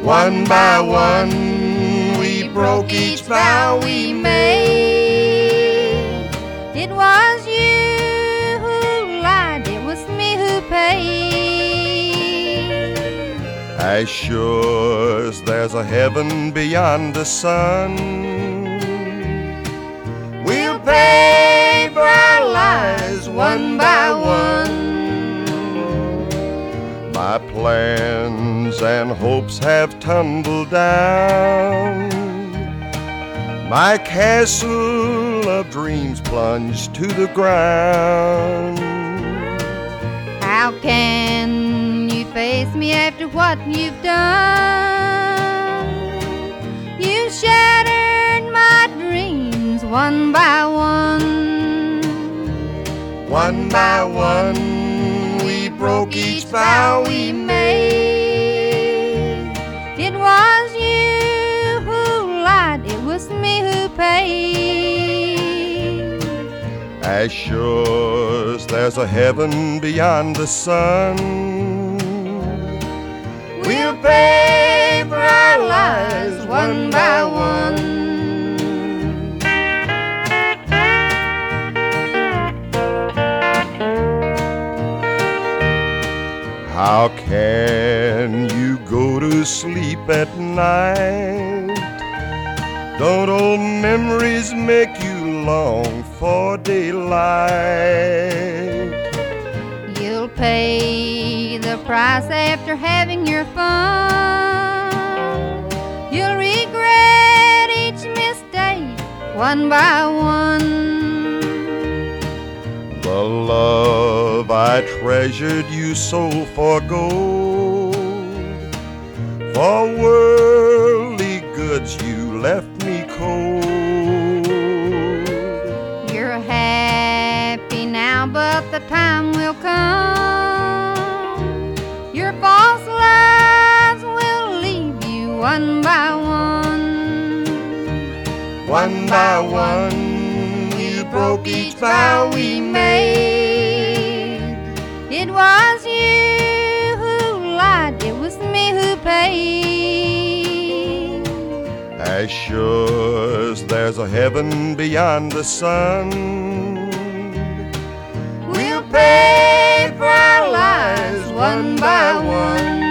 One by one, we broke each vow we made. It was you who lied, it was me who paid. As sure as there's a heaven beyond the sun, we'll pay for our lies one by one. My plans and hopes have tumbled down. My castle of dreams plunged to the ground. How can you face me after what you've done? You shattered my dreams one by one. One by one, we broke each vow we made. It was you who lied, it was me who paid. As sure as there's a heaven beyond the sun, we'll pay for our lives one by one. How can you go to sleep at night? Don't old memories make you long for daylight? You'll pay the price after having your fun. You'll regret each mistake one by one. The love I treasured you sold for gold. For worldly goods you left me cold. You're happy now, but the time will come. Your false lies will leave you one by one. One by one, you broke each vow we made. It was you who lied, it was me who paid. As sure as there's a heaven beyond the sun, we'll pay for our lives one by one.